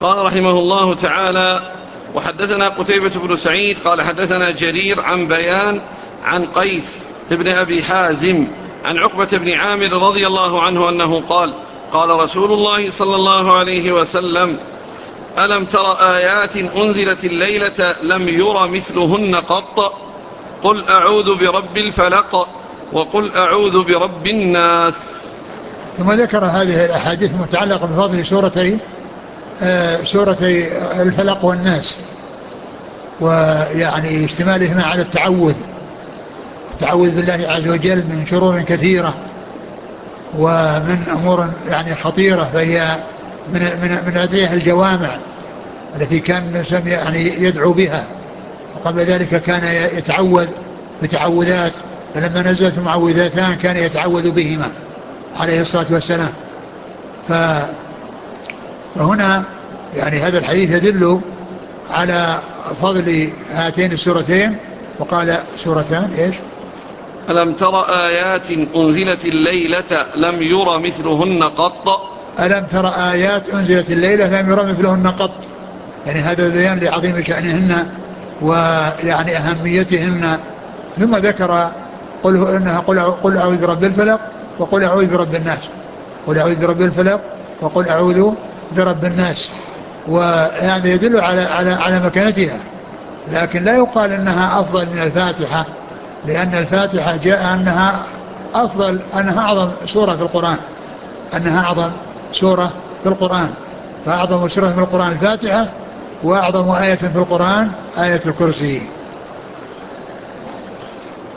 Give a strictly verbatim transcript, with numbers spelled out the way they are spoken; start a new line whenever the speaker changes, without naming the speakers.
قال رحمه الله تعالى: وحدثنا قتيبة بن سعيد قال حدثنا جرير عن بيان عن قيس بن أبي حازم عن عقبة بن عامر رضي الله عنه أنه قال: قال رسول الله صلى الله عليه وسلم: ألم تر آيات أنزلت الليلة لم ير مثلهن قط، قل أعوذ برب الفلق وقل أعوذ برب الناس.
ثم ذكر هذه الأحاديث المتعلقة بفضل سورتي آه سورتي الفلق والناس، ويعني اشتمالهما على التعوذ التعوذ بالله عز وجل من شرور كثيرة ومن أمور يعني خطيرة، فهي من من من أدعية الجوامع التي كان الناس يعني يدعو بها، وقبل ذلك كان يتعوذ بتعوذات، فلما نزلت المعوذاتان كان يتعوذ بهما عليه الصلاة والسلام. فهنا يعني هذا الحديث يدل على فضل هاتين السورتين. وقال سورتان ايش؟
ألم تر آيات أنزلت الليلة لم ير مثلهن قط.
ألم تر آيات أنزلت الليلة لم ير مثلهن قط، يعني هذا بيان لعظيم شأنهن ويعني أهميتهن. ثم ذكر قل إنها قل, قل أعوذ برب الفلق وقل أعوذ برب الناس، قل أعوذ برب الفلق وقل أعوذ برب الناس، وهذا يدل على على على مكانتها، لكن لا يقال أنها أفضل من الفاتحة، لأن الفاتحة جاء أنها أفضل، أنها أعظم سورة في القرآن، أنها أعظم سورة في القرآن، فأعظم سورة في القرآن الفاتحة، وأعظم آية في القرآن آية الكرسي.